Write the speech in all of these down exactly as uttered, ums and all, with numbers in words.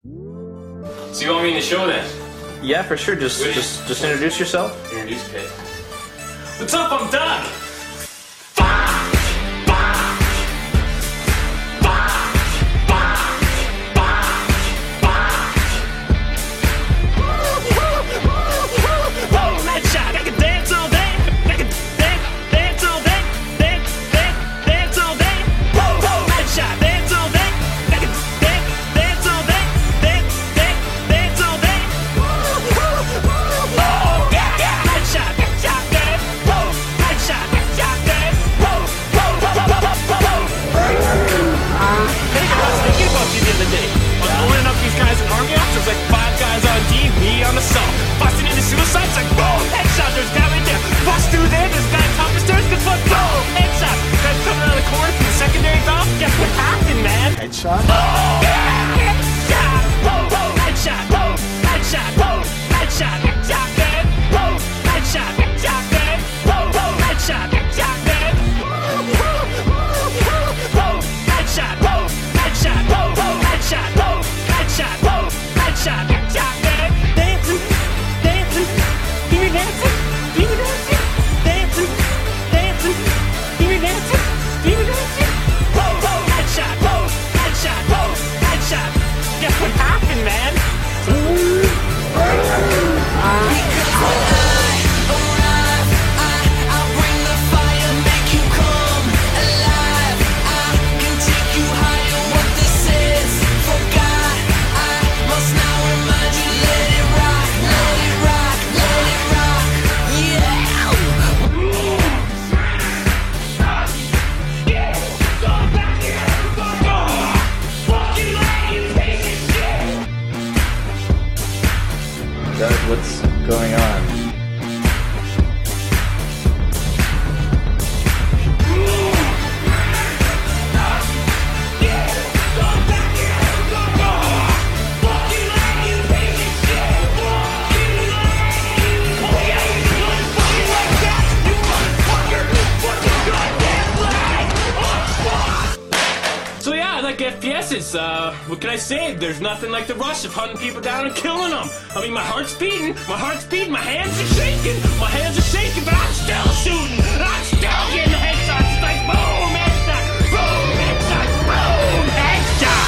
So you want me in the show then? Yeah, for sure. Just, Good. just, just introduce yourself. Introduce Pit. What's up? I'm Doug. Headshot? Oh, yeah! Headshot! Whoa, whoa, headshot! Whoa, headshot! Whoa, headshot! Headshot, man! Whoa, headshot! Headshot, man! Whoa, whoa, headshot! Headshot, man! Whoa, headshot! Whoa, headshot! Whoa, whoa, headshot! Whoa, headshot! Whoa, headshot! Headshot, man! Dancing, dancing, give me dancing, give me dancing, dancing, dancing, give me dancing, give me dancing. Whoa, whoa, headshot! Whoa, headshot! Whoa, headshot! Guess what happened, man? Doug, what's going on? So yeah, I like F P Ss. Uh, what can I say? There's nothing like the rush of hunting people down and killing them. I mean, my heart's beating, my heart's beating, my hands are shaking, my hands are shaking, but I'm still shooting. I'm still getting headshots. It's like boom, headshot, boom, headshot, boom, headshot.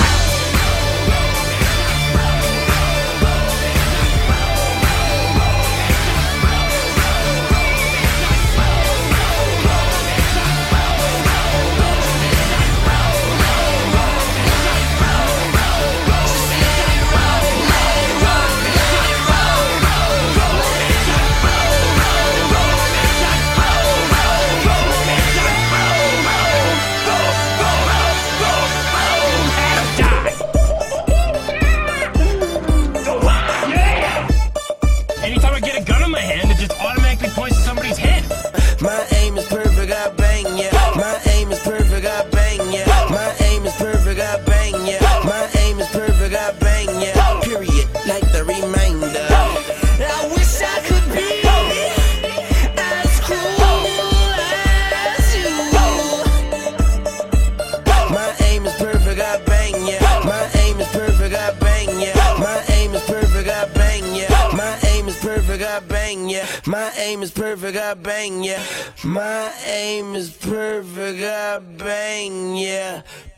Anytime I get a gun in my hand, it just automatically points to somebody's head. My aim is perfect, I bang, yeah. My aim is perfect, I bang, yeah. My aim is perfect, I bang, yeah. My aim is perfect, I bang, yeah. Period, like the remainder. I wish I could be as cool as you. My aim is perfect, I bang, yeah. My aim is perfect, I bang, yeah. My aim is perfect, I bang, yeah. My aim is perfect, I bang, yeah. My aim is perfect, I bang, yeah. My aim is perfect, I bang, yeah.